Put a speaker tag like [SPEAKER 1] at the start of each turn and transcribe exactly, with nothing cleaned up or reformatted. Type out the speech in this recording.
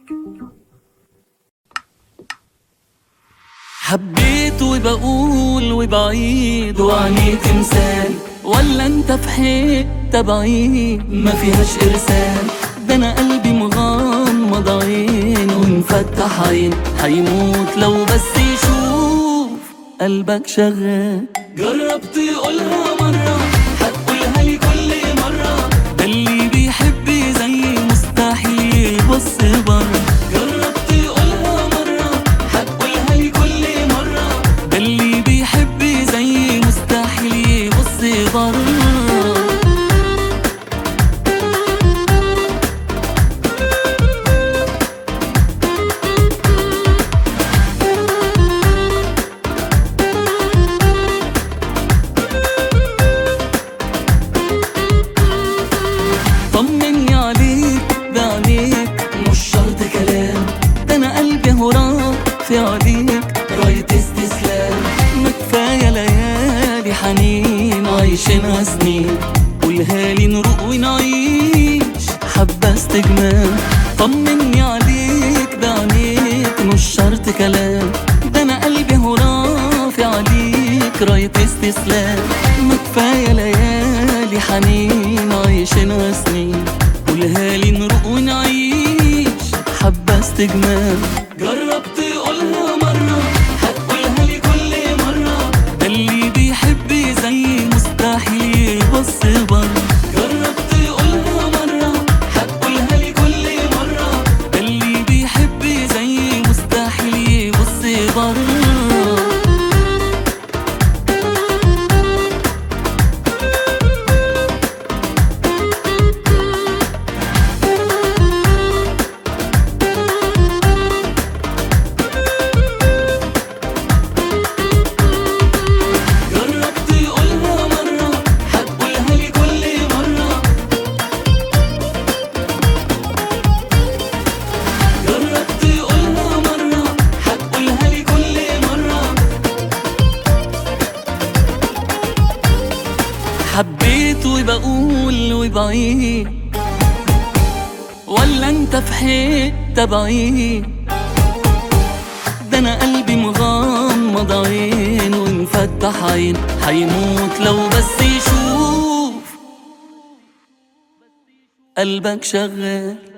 [SPEAKER 1] حبيت وبقول وبعيد وعني تمثال، ولا انت في حتة بعيد ما فيهاش ارسال. ده انا قلبي مغمض عين ومفتح عين، هيموت لو بس يشوف قلبك شغال. جربت تقولها مرة هتقولها لي كل مرة، ده اللي بيحب زي مستحيل يبص بره. جربت تقولها مرة هتقولها لي كل مرة، ده اللي بيحب زي مستحيل يبص بره. طمني عليك بعينيك مش شرط كلام، ده انا قلبي اهو في عليك راية استسلام. ما كفاية ليالي حنين عايشينها سنين، قولها لي نروق ونعيش حبة استجمام. طمني عليك بعينيك مش شرط كلام، ده انا قلبي اهو رافع عليك راية استسلام. ما كفاية ليالي حنين عايشينها سنين، قولها لي نروق ونعيش حبة استجمام. جربت تقولها مرة هتقولها لي كل مرة، ده اللي بيحب زي مستحيل يبص بره. جربت تقولها مرة هتقولها لي كل مرة، ده اللي بيحب زي مستحيل يبص بره. حبيت وبقول وبعيد، ولا انت في حتة بعيد. ده انا قلبي مغمض عين ومفتح عين، هيموت لو بس يشوف قلبك شغال.